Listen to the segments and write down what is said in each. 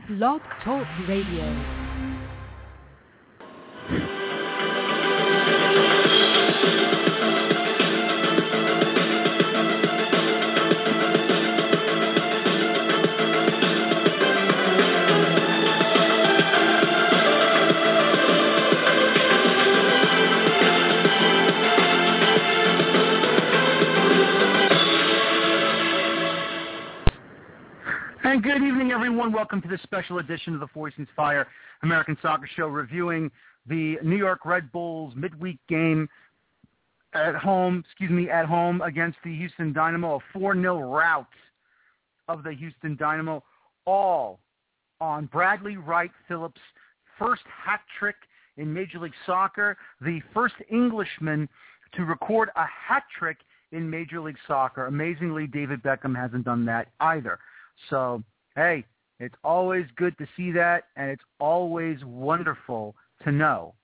Blog Talk Radio. And good evening, everyone. Welcome to this special edition of the Four Seasons Fire American Soccer Show, reviewing the New York Red Bulls midweek game at home against the Houston Dynamo, a 4-0 rout of the Houston Dynamo, all on Bradley Wright Phillips' first hat trick in Major League Soccer, the first Englishman to record a hat trick in Major League Soccer. Amazingly, David Beckham hasn't done that either. So, hey, it's always good to see that, and it's always wonderful to know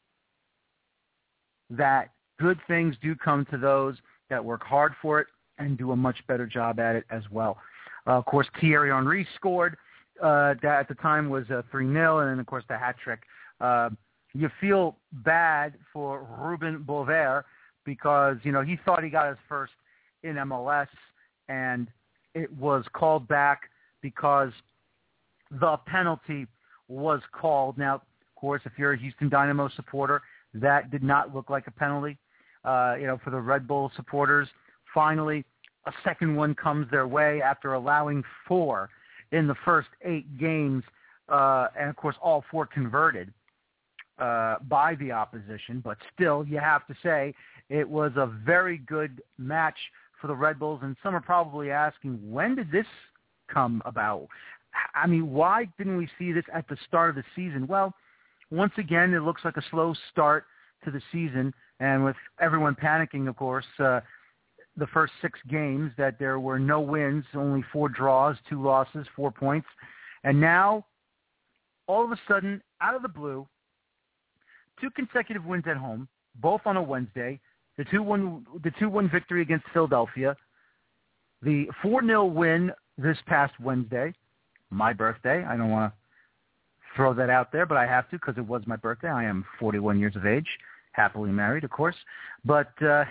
that good things do come to those that work hard for it and do a much better job at it as well. Of course, Thierry Henry scored. That at the time was 3-0, and then, of course, the hat trick. You feel bad for Ruben Bover because, he thought he got his first in MLS, and it was called back because the penalty was called. Now, of course, if you're a Houston Dynamo supporter, that did not look like a penalty. For the Red Bull supporters, finally, a second one comes their way after allowing 4 in the first 8 games, and, of course, all 4 converted by the opposition. But still, you have to say it was a very good match for the Red Bulls, and some are probably asking, when did this come about? I mean, why didn't we see this at the start of the season? Well, once again, it looks like a slow start to the season, and with everyone panicking, of course, the first 6 games that there were no wins, only 4 draws, 2 losses, 4 points, and now, all of a sudden, out of the blue, 2 consecutive wins at home, both on a Wednesday, the 2-1 victory against Philadelphia, the 4-0 win this past Wednesday, my birthday. I don't want to throw that out there, but I have to because it was my birthday. I am 41 years of age, happily married, of course. But to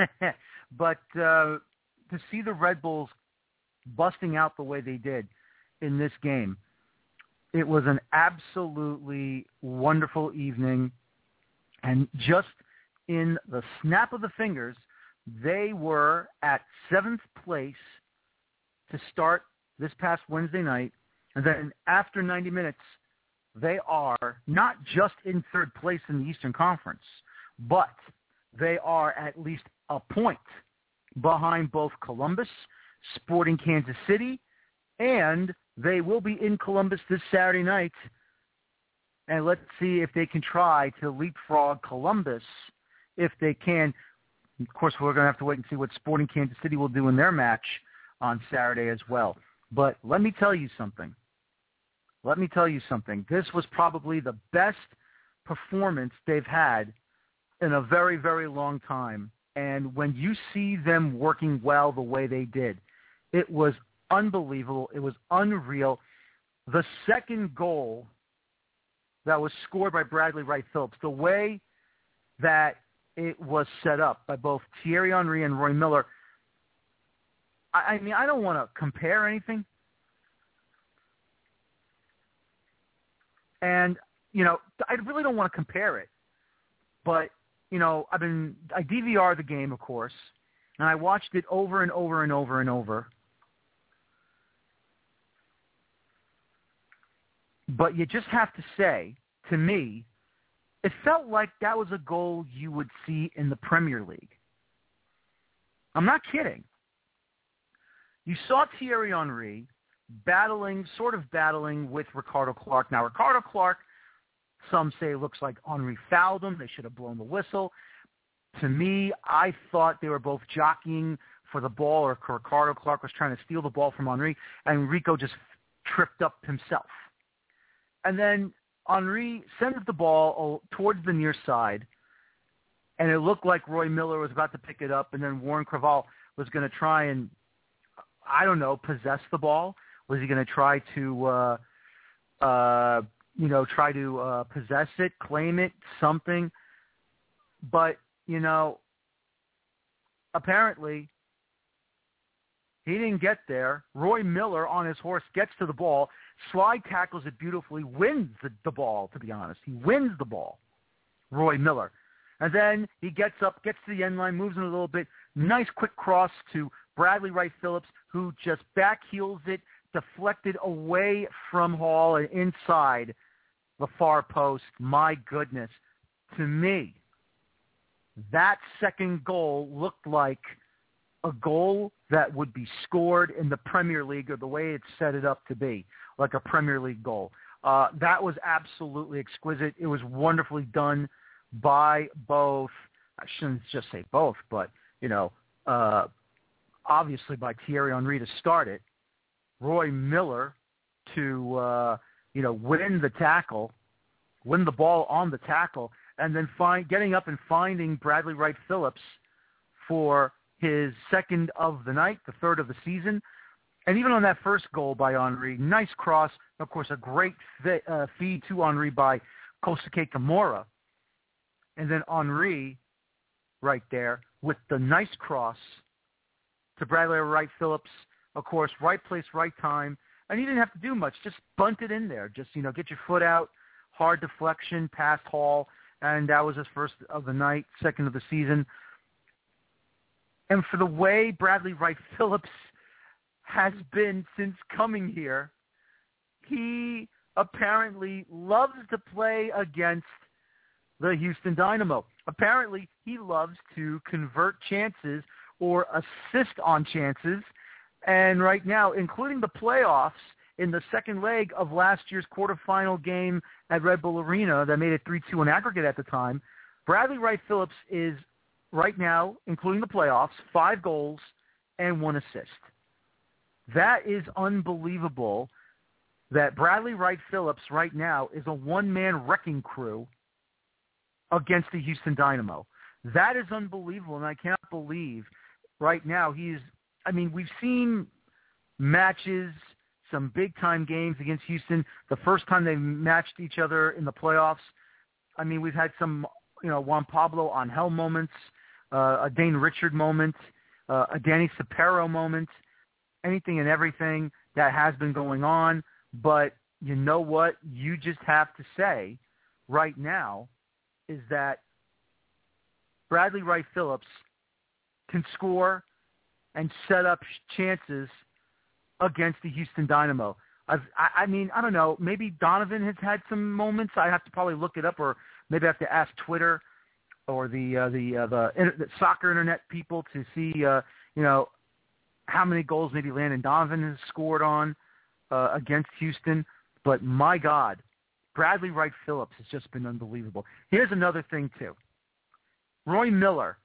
see the Red Bulls busting out the way they did in this game, it was an absolutely wonderful evening. And just in the snap of the fingers, they were at 7th place to start this past Wednesday night. And then after 90 minutes, they are not just in 3rd place in the Eastern Conference, but they are at least a point behind both Columbus, Sporting Kansas City, and they will be in Columbus this Saturday night. And let's see if they can try to leapfrog Columbus if they can. Of course, we're going to have to wait and see what Sporting Kansas City will do in their match on Saturday as well. But let me tell you something. This was probably the best performance they've had in a very, very long time. And when you see them working well the way they did, it was unbelievable. It was unreal. The second goal that was scored by Bradley Wright Phillips, the way that it was set up by both Thierry Henry and Roy Miller, I mean, I don't want to compare anything. And, I really don't want to compare it. But, I DVR the game, of course, and I watched it over and over and over and over. But you just have to say, to me, it felt like that was a goal you would see in the Premier League. I'm not kidding. You saw Thierry Henry battling with Ricardo Clark. Now, Ricardo Clark, some say looks like Henry fouled him. They should have blown the whistle. To me, I thought they were both jockeying for the ball, or Ricardo Clark was trying to steal the ball from Henry, and Rico just tripped up himself. And then Henry sends the ball towards the near side, and it looked like Roy Miller was about to pick it up, and then Warren Creavalle was going to try and, possess the ball. Was he going to try to try to possess it, claim it, something. But, apparently he didn't get there. Roy Miller on his horse gets to the ball, slide tackles it beautifully, wins the ball, to be honest. He wins the ball, Roy Miller. And then he gets up, gets to the end line, moves in a little bit. Nice quick cross to Bradley Wright Phillips, who just backheels it, deflected away from Hall and inside the far post. My goodness. To me, that second goal looked like a goal that would be scored in the Premier League, or the way it's set it up to be, like a Premier League goal. That was absolutely exquisite. It was wonderfully done by both. I shouldn't just say both, but, obviously by Thierry Henry to start it, Roy Miller to, win the tackle, win the ball on the tackle, and then getting up and finding Bradley Wright Phillips for his second of the night, the third of the season. And even on that first goal by Henry, nice cross, of course, a great feed to Henry by Kosuke Kimura. And then Henry right there with the nice cross to Bradley Wright Phillips. Of course, right place, right time. And he didn't have to do much. Just bunt it in there. Just, get your foot out, hard deflection, past Hall. And that was his first of the night, second of the season. And for the way Bradley Wright Phillips has been since coming here, he apparently loves to play against the Houston Dynamo. Apparently, he loves to convert chances or assist on chances. And right now, including the playoffs in the second leg of last year's quarterfinal game at Red Bull Arena that made it 3-2 in aggregate at the time, Bradley Wright Phillips is right now, including the playoffs, 5 goals and 1 assist. That is unbelievable that Bradley Wright Phillips right now is a one-man wrecking crew against the Houston Dynamo. That is unbelievable, and I cannot believe right now we've seen matches, some big-time games against Houston. The first time they matched each other in the playoffs, we've had some, Juan Pablo Angel moments, a Dane Richard moment, a Danny Sapero moment, anything and everything that has been going on. But you know what? You just have to say right now is that Bradley Wright Phillips can score and set up chances against the Houston Dynamo. I don't know. Maybe Donovan has had some moments. I have to probably look it up, or maybe I have to ask Twitter or the soccer internet people to see, how many goals maybe Landon Donovan has scored on against Houston. But my God, Bradley Wright Phillips has just been unbelievable. Here's another thing, too. Roy Miller,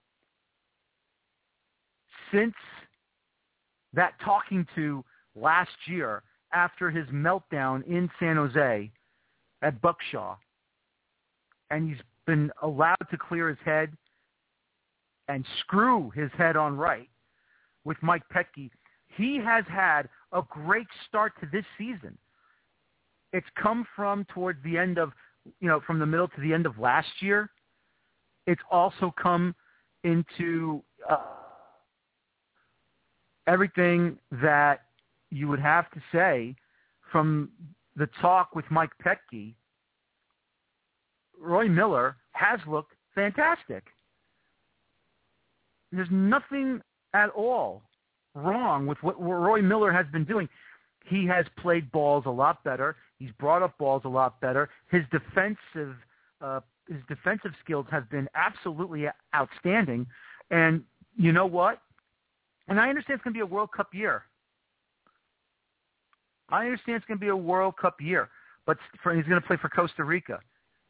since that talking to last year after his meltdown in San Jose at Buckshaw, and he's been allowed to clear his head and screw his head on right with Mike Petke, he has had a great start to this season. It's come from towards the end of, from the middle to the end of last year. It's also come into everything that you would have to say from the talk with Mike Petke. Roy Miller has looked fantastic. There's nothing at all wrong with what Roy Miller has been doing. He has played balls a lot better. He's brought up balls a lot better. His defensive skills have been absolutely outstanding. And you know what? And I understand it's going to be a World Cup year. But he's going to play for Costa Rica.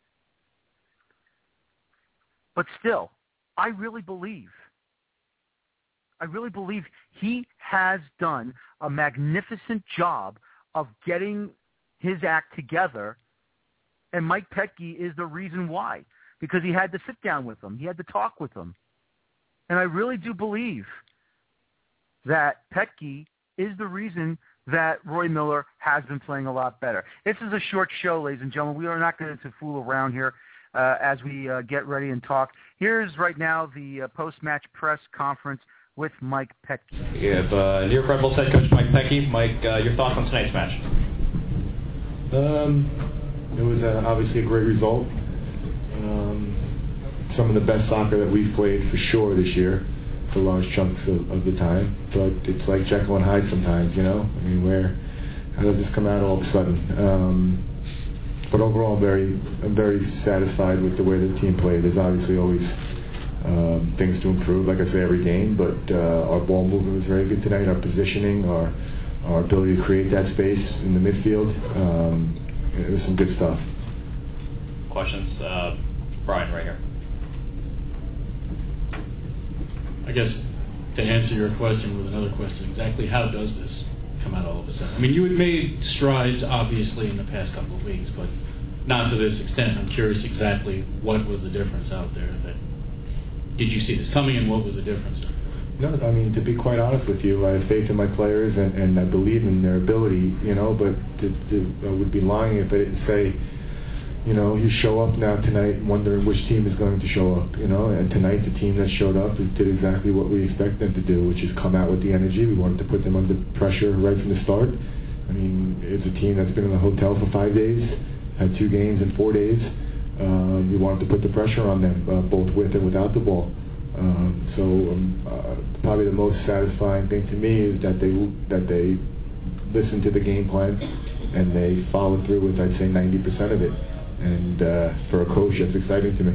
But still, I really believe he has done a magnificent job of getting his act together, and Mike Petke is the reason why, because he had to sit down with him. He had to talk with him. And I really do believe that Petke is the reason that Roy Miller has been playing a lot better. This is a short show, ladies and gentlemen. We are not going to fool around here as we get ready and talk. Here's right now the post-match press conference with Mike Petke. We have New York Red Bulls head coach Mike Petke. Mike, your thoughts on tonight's match? It was obviously a great result. Some of the best soccer that we've played for sure this year, for large chunks of the time. But it's like Jekyll and Hyde sometimes, you know? I mean, how does this come out all of a sudden? But overall, I'm very satisfied with the way the team played. There's obviously always things to improve, like I say, every game. But our ball movement was very good tonight. Our positioning, our ability to create that space in the midfield, it was some good stuff. Questions? Brian, right here. I guess to answer your question with another question, exactly how does this come out all of a sudden? I mean, you had made strides, obviously, in the past couple of weeks, but not to this extent. I'm curious exactly what was the difference out there. Did you see this coming, and what was the difference? No, I mean, to be quite honest with you, I have faith in my players, and I believe in their ability, you know, but I would be lying if I didn't say, you know, you show up now tonight wondering which team is going to show up, you know, and tonight the team that showed up did exactly what we expect them to do, which is come out with the energy. We wanted to put them under pressure right from the start. I mean, it's a team that's been in the hotel for 5 days, had 2 games in 4 days. We wanted to put the pressure on them, both with and without the ball. Probably the most satisfying thing to me is that they listened to the game plan and they followed through with, I'd say, 90% of it. And for a coach, that's exciting to me.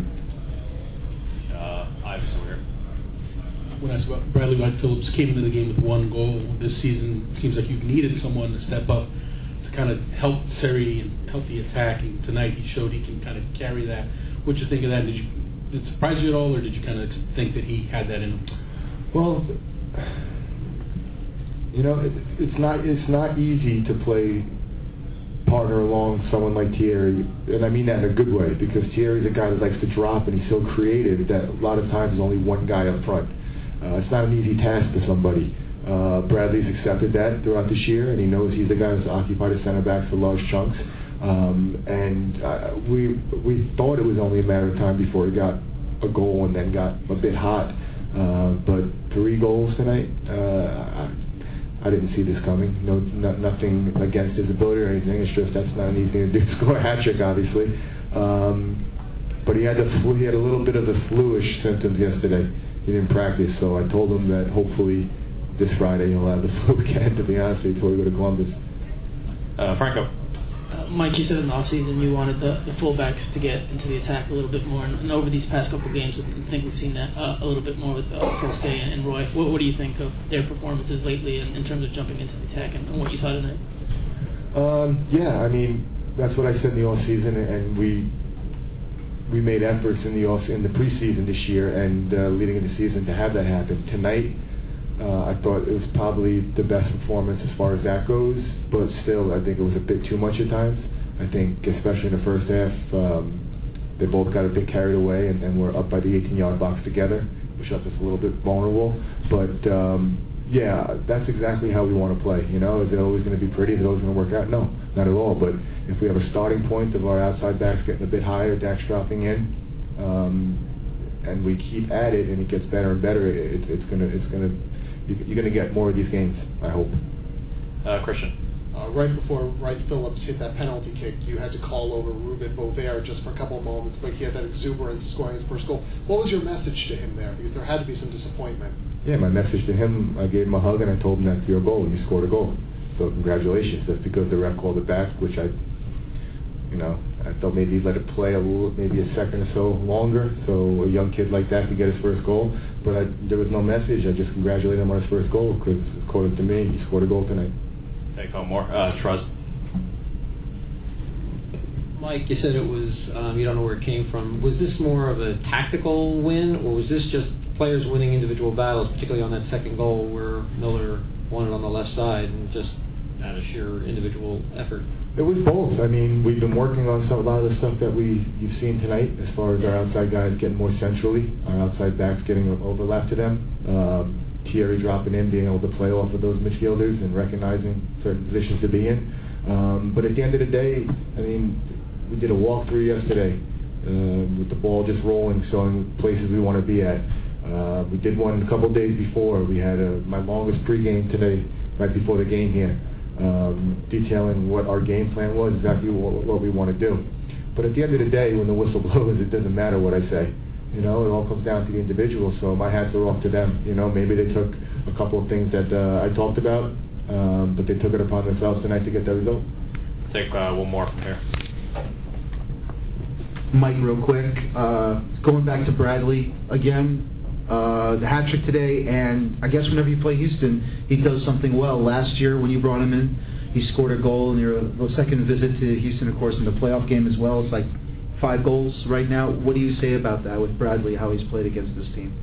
Ives over here. When I saw Bradley Wright Phillips came into the game with 1 goal this season, it seems like you've needed someone to step up to kind of help Seri and help the attack. And tonight he showed he can kind of carry that. What you think of that? Did it surprise you at all, or did you kind of think that he had that in him? Well, you know, it's not easy to play partner along someone like Thierry, and I mean that in a good way, because Thierry's a guy that likes to drop, and he's so creative that a lot of times there's only one guy up front. It's not an easy task for somebody. Bradley's accepted that throughout this year, and he knows he's the guy who's occupied a center back for large chunks. We thought it was only a matter of time before he got a goal and then got a bit hot. But 3 goals tonight, I didn't see this coming. Nothing against his ability or anything. It's just that's not an easy thing to do to score a hat trick, obviously. But he had a little bit of the flu-ish symptoms yesterday. He didn't practice, so I told him that hopefully this Friday he'll have the flu again, to be honest with you, before we go to Columbus. Franco. Mike, you said in the offseason you wanted the fullbacks to get into the attack a little bit more, and over these past couple of games, I think we've seen that a little bit more with Forster and Roy. What do you think of their performances lately in terms of jumping into the attack and what you saw tonight? Yeah, I mean, that's what I said in the offseason, and we made efforts in the preseason this year and leading into the season to have that happen. Tonight, I thought it was probably the best performance as far as that goes, but still, I think it was a bit too much at times. I think, especially in the first half, they both got a bit carried away, and were up by the 18-yard box together, which left us a little bit vulnerable. But yeah, that's exactly how we want to play. You know, is it always going to be pretty? Is it always going to work out? No, not at all. But if we have a starting point of our outside backs getting a bit higher, Dax dropping in, and we keep at it, and it gets better and better, you're going to get more of these games, I hope. Christian. Right before Wright Phillips hit that penalty kick, you had to call over Ruben Bover just for a couple of moments, but he had that exuberance scoring his first goal. What was your message to him there? Because there had to be some disappointment. Yeah, my message to him, I gave him a hug and I told him that's your goal, and you scored a goal. So congratulations. That's because the ref called it back, which I thought maybe he'd let it play maybe a second or so longer, so a young kid like that could get his first goal. But there was no message. I just congratulated him on his first goal because, according to me, he scored a goal tonight. Take home more. Truz. Mike, you said it was, you don't know where it came from. Was this more of a tactical win, or was this just players winning individual battles, particularly on that second goal where Miller won it on the left side and just out of sheer individual effort? It was both. I mean, we've been working on a lot of the stuff that you've seen tonight, as far as our outside guys getting more centrally, our outside backs getting overlap to them. Thierry dropping in, being able to play off of those midfielders and recognizing certain positions to be in. But at the end of the day, I mean, we did a walkthrough yesterday with the ball just rolling, showing places we want to be at. We did one a couple days before. We had my longest pregame today, right before the game here, detailing what our game plan was, exactly what we want to do. But at the end of the day, when the whistle blows, it doesn't matter what I say. You know, it all comes down to the individual. So my hats are off to them. You know, maybe they took a couple of things that I talked about, but they took it upon themselves tonight to get that result. Take one more from here. Mike, real quick, going back to Bradley again, the hat trick today, and I guess whenever you play Houston, he does something well. Last year when you brought him in, he scored a goal in your second visit to Houston, of course, in the playoff game as well. It's like 5 goals right now. What do you say about that with Bradley, how he's played against this team?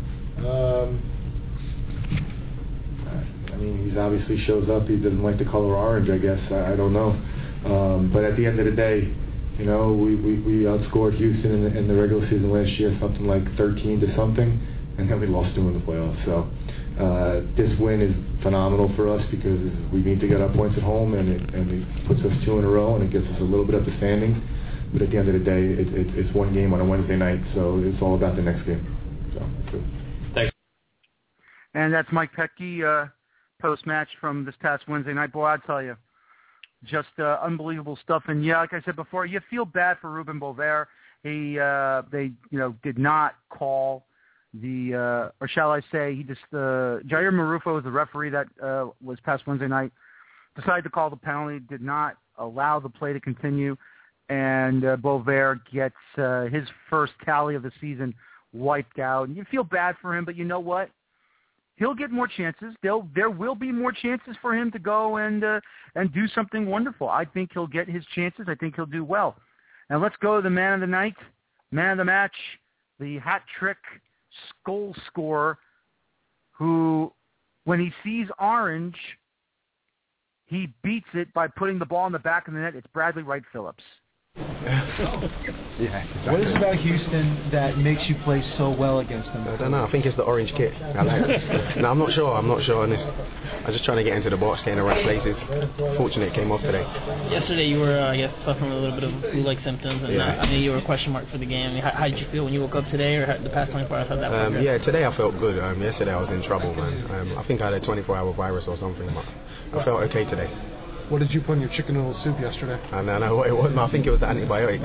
I mean, he obviously shows up. He doesn't like the color orange, I guess. I don't know. But at the end of the day, you know, we outscored Houston in the regular season last year, something like 13 to something, and then we lost 2 in the playoffs. So this win is phenomenal for us because we need to get our points at home, and it puts us 2 in a row, and it gives us a little bit of the standing. But at the end of the day, it's one game on a Wednesday night, so it's all about the next game. So, thanks. And that's Mike Petke, post-match from this past Wednesday night. Boy, I tell you, just unbelievable stuff. And yeah, like I said before, you feel bad for Ruben Bover. They did not call or shall I say, Jair Marufo was the referee that was past Wednesday night, decided to call the penalty, did not allow the play to continue, and Bover gets his first tally of the season wiped out. And you feel bad for him, but you know what? He'll get more chances. There will be more chances for him to go and do something wonderful. I think he'll get his chances. I think he'll do well. And let's go to the man of the night, man of the match, the hat trick goal scorer, who, when he sees orange, he beats it by putting the ball in the back of the net. It's Bradley Wright Phillips. Yeah, exactly. What is it about Houston that makes you play so well against them? I don't know. I think it's the orange kit. I like it. No, I'm not sure. I'm just trying to get into the box, stay in the right places. Fortunately, it came off today. Yesterday, you were, I guess, suffering a little bit of flu-like symptoms, and I mean, you were a question mark for the game. I mean, how did you feel when you woke up today, or the past 24 hours? How that went? Yeah, today I felt good. Yesterday I was in trouble, man. I think I had a 24-hour virus or something, but I felt okay today. What did you put in your chicken noodle soup yesterday? I don't know what it was. I think it was the antibiotics.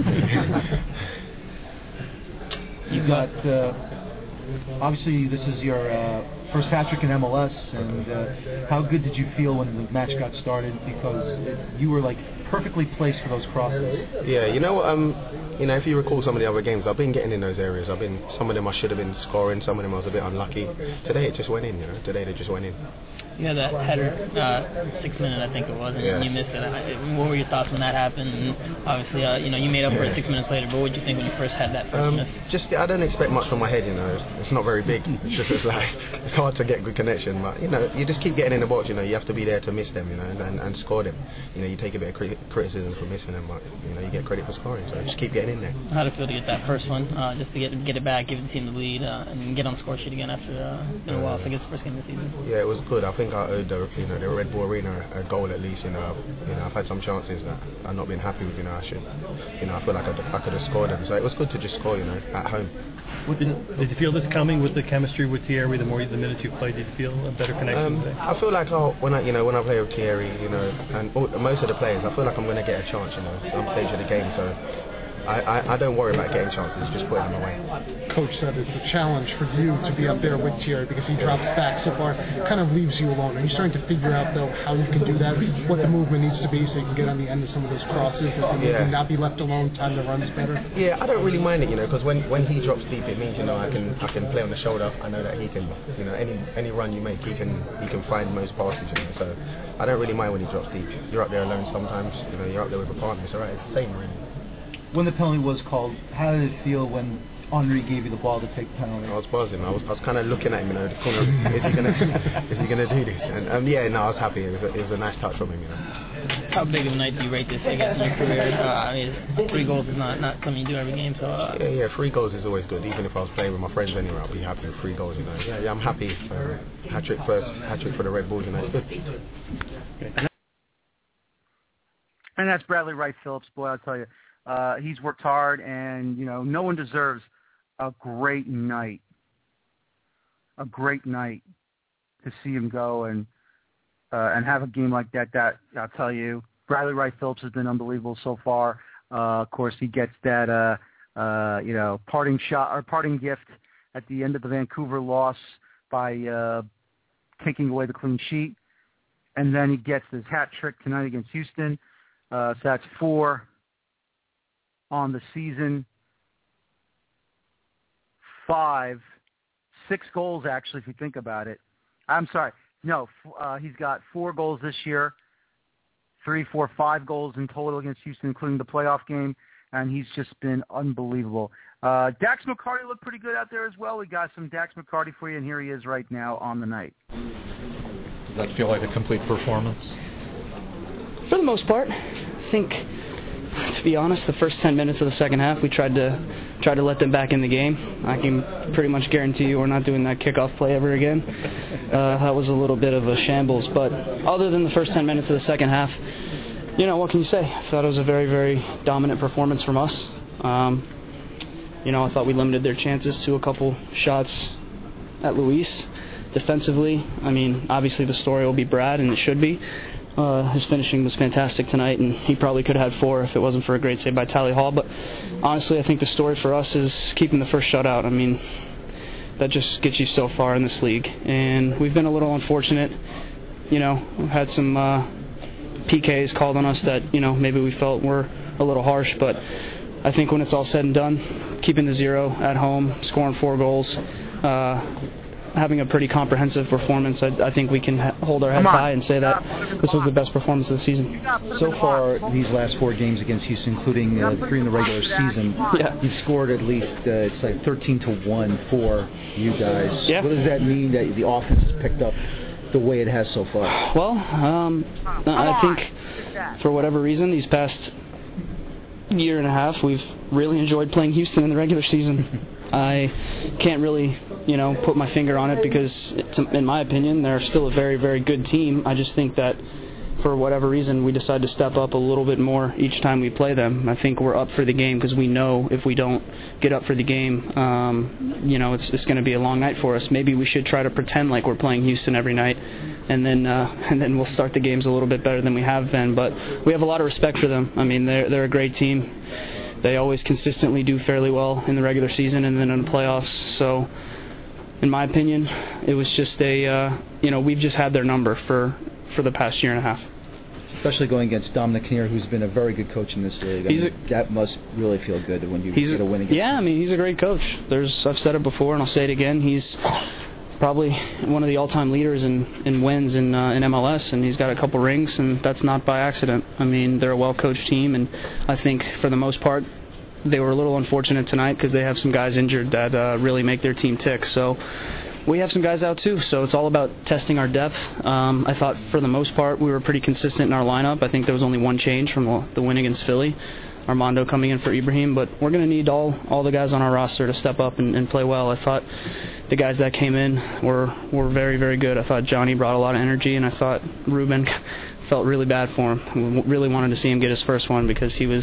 You got, obviously this is your first hat trick in MLS, and how good did you feel when the match got started? Because you were like perfectly placed for those crosses. Yeah, you know, if you recall some of the other games, I've been getting in those areas. Some of them I should have been scoring, some of them I was a bit unlucky. Today it just went in, Today they just went in. You had that header, 6 minutes I think it was, and you missed it. What were your thoughts when that happened? And obviously, you made up for it 6 minutes later, but what did you think when you first had that first miss? I don't expect much from my head, It's not very big. It's hard to get good connection, but, you just keep getting in the box, You have to be there to miss them, and score them. You take a bit of criticism for missing them, but, you get credit for scoring, so just keep getting in there. How did it feel to get that first one, just to get it back, give the team the lead, and get on the score sheet again after a while, so I guess the first game of the season? Yeah, it was good. I think I owed the Red Bull Arena a goal at least. I've had some chances that I've not been happy with. I feel like I could have scored them. So it was good to just score. At home. Did you feel this coming with the chemistry with Thierry? The minutes you played, did you feel a better connection today? I feel like when I play with Thierry, and most of the players, I feel like I'm going to get a chance. Some stage of the game. So I don't worry about getting chances, just putting them away. Coach said it's a challenge for you to be up there with Thierry because he drops back so far, kind of leaves you alone. Are you starting to figure out, though, how you can do that, what the movement needs to be so you can get on the end of some of those crosses and not be left alone, time to run is better? Yeah, I don't really mind it, because when he drops deep, it means, I can play on the shoulder. I know that he can, any run you make, he can find most passes, so I don't really mind when he drops deep. You're up there alone sometimes, you're up there with a partner, so it's the same, really. When the penalty was called, how did it feel when Henry gave you the ball to take the penalty? I was buzzing. I was kind of looking at him, the corner. Is he gonna do this? And I was happy. It was a nice touch from him, how big of a night do you rate this, I guess, in your career? I mean, 3 goals is not something you do every game, so... Yeah, 3 goals is always good. Even if I was playing with my friends anyway, I'll be happy with 3 goals, you know. Yeah, I'm happy. Hat-trick first, hat-trick for the Red Bulls, and that's good. And that's Bradley Wright Phillips. Boy, I'll tell you, he's worked hard, and, you know, no one deserves a great night to see him go and have a game like that. That, I'll tell you, Bradley Wright Phillips has been unbelievable so far. Of course, he gets that, parting shot or parting gift at the end of the Vancouver loss by taking away the clean sheet. And then he gets his hat trick tonight against Houston. So that's 4 on the season. 6 goals, actually, if you think about it. I'm sorry. No, he's got 4 goals this year, 5 goals in total against Houston, including the playoff game, and he's just been unbelievable. Dax McCarty looked pretty good out there as well. We got some Dax McCarty for you, and here he is right now on the night. Does that feel like a complete performance? For the most part. I think, to be honest, the first 10 minutes of the second half, we tried to let them back in the game. I can pretty much guarantee you we're not doing that kickoff play ever again. That was a little bit of a shambles. But other than the first 10 minutes of the second half, you know, what can you say? I thought it was a very, very dominant performance from us. I thought we limited their chances to a couple shots at Luis. Defensively, I mean, obviously the story will be Brad, and it should be. His finishing was fantastic tonight, and he probably could have had 4 if it wasn't for a great save by Tally Hall. But honestly, I think the story for us is keeping the first shutout. I mean, that just gets you so far in this league. And we've been a little unfortunate. You know, we've had some PKs called on us that, you know, maybe we felt were a little harsh. But I think when it's all said and done, keeping the 0 at home, scoring 4 goals, having a pretty comprehensive performance, I think we can hold our head high and say that this was the best performance of the season. So far, these last 4 games against Houston, including 3 in the regular season, you've scored at least, it's like 13-1 for you guys. Yeah. What does that mean that the offense has picked up the way it has so far? Well, I think for whatever reason, these past year and a half, we've really enjoyed playing Houston in the regular season. I can't really, put my finger on it because, in my opinion, they're still a very, very good team. I just think that for whatever reason, we decide to step up a little bit more each time we play them. I think we're up for the game because we know if we don't get up for the game, it's going to be a long night for us. Maybe we should try to pretend like we're playing Houston every night, and then we'll start the games a little bit better than we have been. But we have a lot of respect for them. I mean, they're a great team. They always consistently do fairly well in the regular season and then in the playoffs. So, in my opinion, it was just we've just had their number for the past year and a half. Especially going against Dominic Kinnear, who's been a very good coach in this league. That must really feel good when you get a win against him. Yeah, I mean, he's a great coach. I've said it before, and I'll say it again. He's probably one of the all-time leaders in wins in MLS, and he's got a couple rings, and that's not by accident. I mean, they're a well-coached team, and I think for the most part, they were a little unfortunate tonight because they have some guys injured that really make their team tick. So we have some guys out too, so it's all about testing our depth. I thought for the most part we were pretty consistent in our lineup. I think there was only one change from the win against Philly, Armando coming in for Ibrahim, but we're going to need all the guys on our roster to step up and play well. I thought the guys that came in were very, very good. I thought Johnny brought a lot of energy, and I thought Ruben felt really bad for him. We really wanted to see him get his first one because he's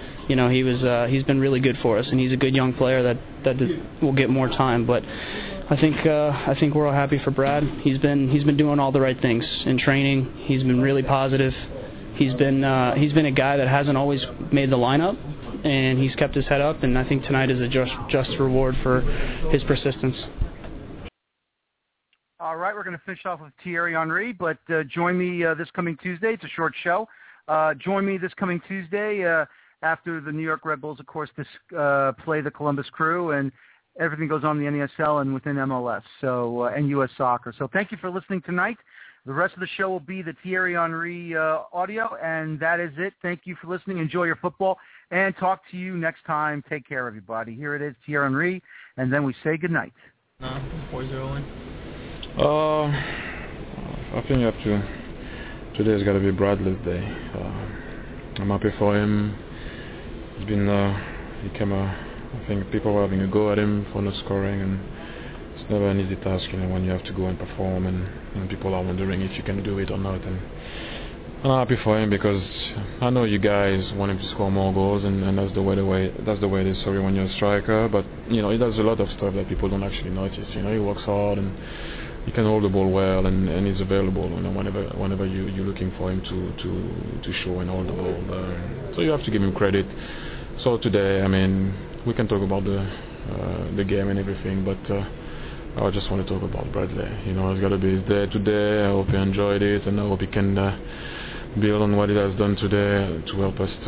been really good for us, and he's a good young player that will get more time. But I think we're all happy for Brad. He's been doing all the right things in training. He's been really positive. He's been a guy that hasn't always made the lineup, and he's kept his head up. And I think tonight is a just reward for his persistence. All right, we're going to finish off with Thierry Henry, but join me this coming Tuesday. It's a short show. Join me this coming Tuesday after the New York Red Bulls, of course, play the Columbus Crew, and everything goes on in the NESL and within MLS and U.S. Soccer. So thank you for listening tonight. The rest of the show will be the Thierry Henry audio, and that is it. Thank you for listening. Enjoy your football, and talk to you next time. Take care, everybody. Here it is, Thierry Henry, and then we say goodnight. 4-0 win. I think you have to today's got to be Bradley's day. I'm happy for him. He's been, I think people were having a go at him for not scoring, and it's never an easy task, when you have to go and perform, and people are wondering if you can do it or not. And I'm happy for him because I know you guys want him to score more goals, and that's the way it is. Sorry, when you're a striker, but he does a lot of stuff that people don't actually notice. He works hard and he can hold the ball well, and he's available. Whenever you're looking for him to show and hold the ball. So you have to give him credit. So today, we can talk about the game and everything, but I just want to talk about Bradley. It's got to be his day today. I hope he enjoyed it, and I hope he can build on what he has done today to help us.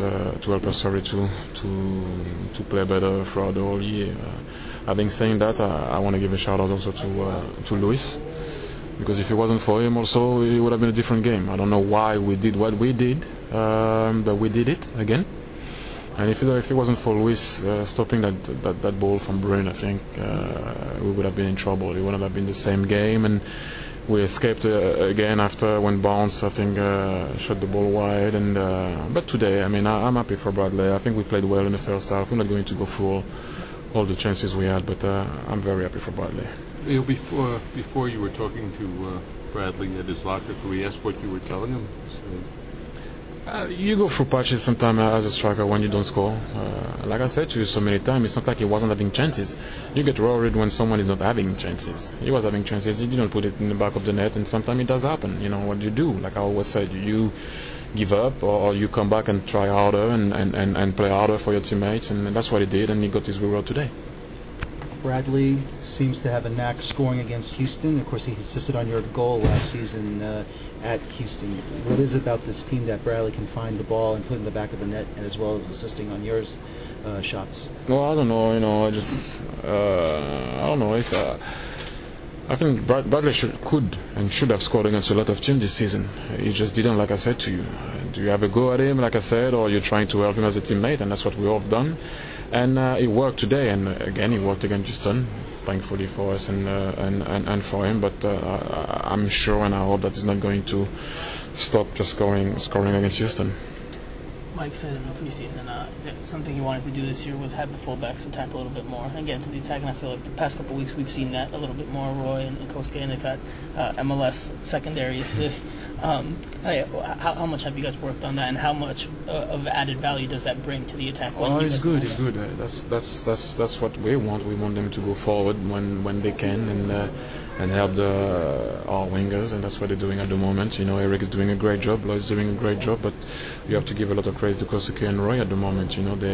To play better throughout the whole year. Having said that, I want to give a shout out also to Luis, because if it wasn't for him, also it would have been a different game. I don't know why we did what we did, but we did it again. And if it wasn't for Luis stopping that ball from Bruin, I think we would have been in trouble. It wouldn't have been the same game, and we escaped again after when Barnes, I think, shot the ball wide. But today, I'm happy for Bradley. I think we played well in the first half. We're not going to go through all the chances we had, but I'm very happy for Bradley. Before you were talking to Bradley at his locker, could we ask what you were telling him? You go through patches sometimes as a striker when you don't score. Like I said to you so many times, it's not like he wasn't having chances. You get worried when someone is not having chances. He was having chances, he didn't put it in the back of the net, and sometimes it does happen. What do you do? Like I always said, you give up or you come back and try harder and play harder for your teammates, and that's what he did, and he got his reward today. Bradley seems to have a knack scoring against Houston. Of course, he assisted on your goal last season at Houston. What is it about this team that Bradley can find the ball and put it in the back of the net, and as well as assisting on yours shots? Well, I don't know. I don't know. I think Bradley should have scored against a lot of teams this season. He just didn't, like I said to you. Do you have a go at him, like I said, or you're trying to help him as a teammate? And that's what we all have done. And it worked today, and again, it worked against Houston, thankfully for us and for him. But I'm sure and I hope that he's not going to stop just scoring against Houston. Mike said in the preseason that something he wanted to do this year was have the fullbacks attack a little bit more and get into the attack, and I feel like the past couple of weeks we've seen that a little bit more. Roy and Kosuke, and they've had MLS secondary assists. How much have you guys worked on that, and how much of added value does that bring to the attack? It's good. That's what we want. We want them to go forward when they can and help our wingers, and that's what they're doing at the moment. Eric is doing a great job, Lloyd's doing a great job, but you have to give a lot of credit to Kosuke and Roy at the moment.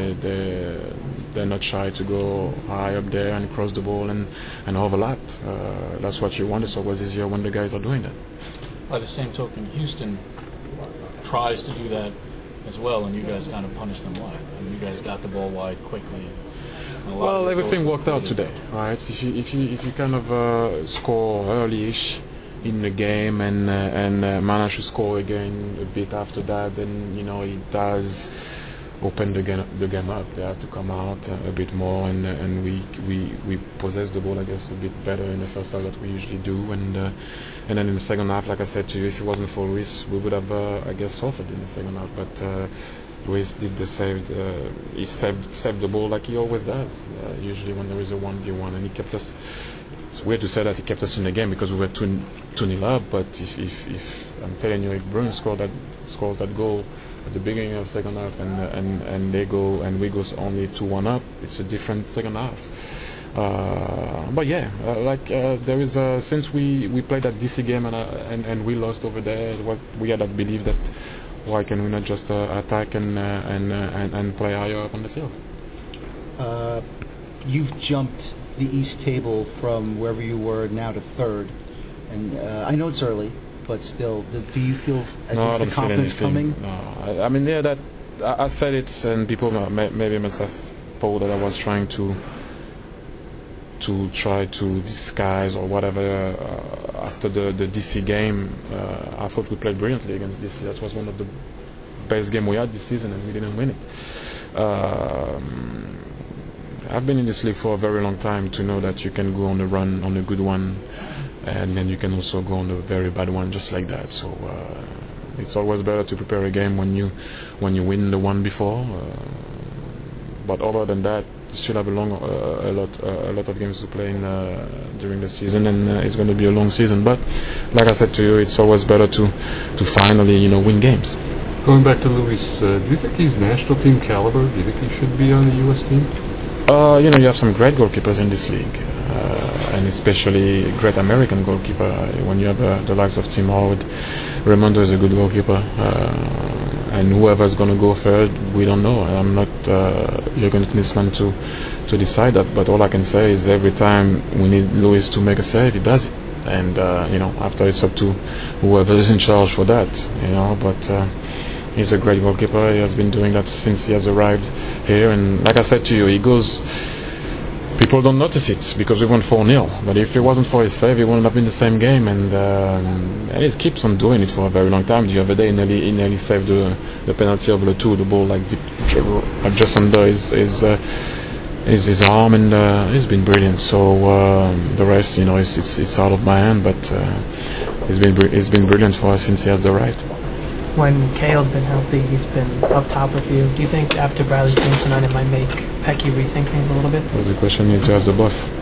They're not shy to go high up there and cross the ball and overlap. That's what you want. It's always easier when the guys are doing that. By the same token, Houston tries to do that as well, and you guys kind of punish them wide. You guys got the ball wide quickly. Well, everything worked out today, right? If you kind of score early-ish in the game and manage to score again a bit after that, then it does open the game up. They have to come out a bit more, and we possess the ball, I guess, a bit better in the first half that we usually do, and then in the second half, like I said to you, if it wasn't for Luis, we would have, I guess, suffered in the second half. But Luis did he saved the ball like he always does. Usually when there is a 1v1, and he kept us. It's weird to say that he kept us in the game because we were 2-0 up. But if I'm telling you, if Bruin scores that goal at the beginning of the second half, and they go and we go only 2-1 up, it's a different second half. But yeah, there is since we played that DC game and we lost over there, we had that belief that why can we not just attack and play higher up on the field. You've jumped the East table from wherever you were now to third, and I know it's early, but still, do you feel the confidence coming? No, I mean, yeah, that I said it, and people maybe must have thought that I was trying to try to disguise or whatever. After the DC game, I thought we played brilliantly against DC. That was one of the best games we had this season, and we didn't win it. I've been in this league for a very long time to know that you can go on a run on a good one, and then you can also go on a very bad one just like that. So It's always better to prepare a game when you win the one before. But other than that, you still have a lot of games to play during the season, and it's going to be a long season. But like I said to you, it's always better to finally win games. Going back to Luis, do you think he's national team caliber? Do you think he should be on the U.S. team? You have some great goalkeepers in this league, and especially great American goalkeeper. When you have the likes of Tim Howard, Raimondo is a good goalkeeper, and whoever's going to go third, we don't know. I'm not Jürgen Klinsmann to decide that, but all I can say is every time we need Luis to make a save, he does it. And after it's up to whoever is in charge for that, but. He's a great goalkeeper. He has been doing that since he has arrived here. And like I said to you, he goes. People don't notice it because we won 4-0. But if it wasn't for his save, it wouldn't have been the same game. And he keeps on doing it for a very long time. The other day, he nearly saved the penalty of Le Tour, the ball just under his arm, and he's been brilliant. So the rest, it's out of my hand. But he's been brilliant for us since he has arrived. When Cahill's been healthy, he's been up top with you. Do you think after Bradley's game tonight, it might make Pecky rethink things a little bit? That's a question you need to ask the boss.